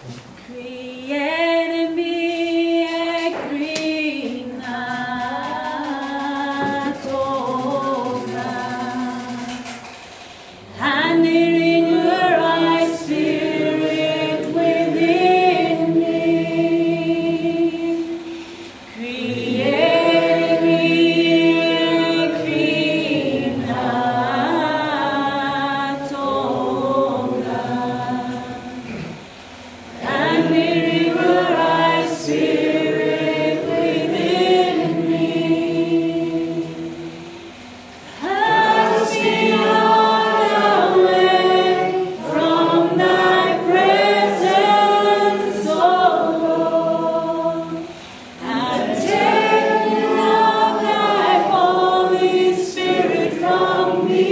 Create in me a clean heart, O God, and renew a right spirit within me. Create me a clean heart, O God, and renew a right spirit within me. Cast me not away from thy presence, O Lord, and take not thy Holy Spirit from me.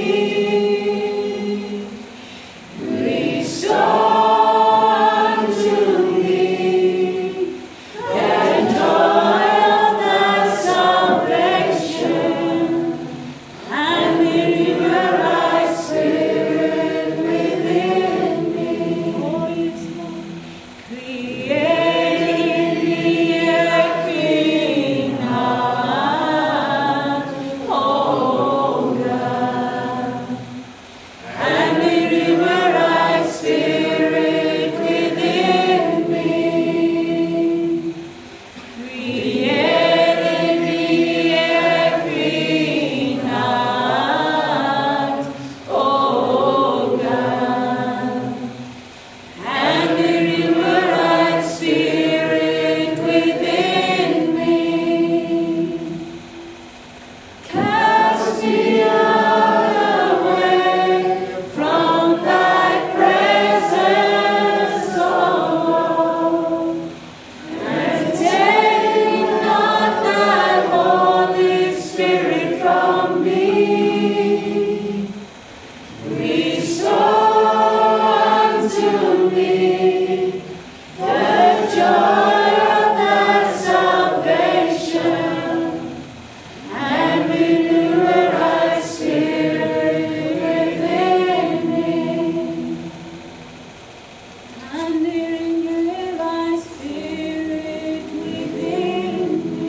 Restore unto me the joy of thy salvation, and renew a right spirit within me. Oh, yes, Lord. Create in me a clean heart, O God, and renew a right spirit within me. Create in me a clean heart, O God, and renew a right spirit within me. Cast me not away from thy presence, O Lord, and take not thy Holy Spirit from me. Restore unto me the joy of thy salvation, and renew a right spirit within me. And renew a right spirit within me.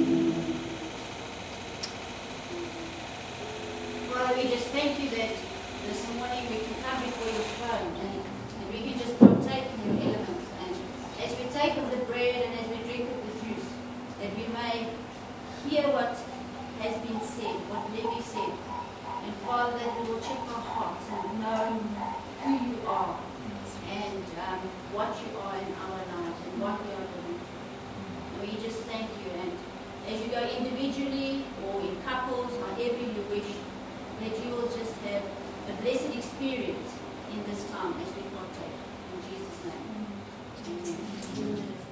Father, we just thank you that this morning we can come before your throne and we can just partake in your elements. And as we take of the bread and as we drink of the juice, that we may hear what has been said, what Levi said. And Father, that we will check our hearts and know who you are and what you are in our lives and what we are doing. And we just thank you. And as you go individually or in couples, however you wish, that you will just have a blessed experience in this time as we partake. In Jesus' name. Amen.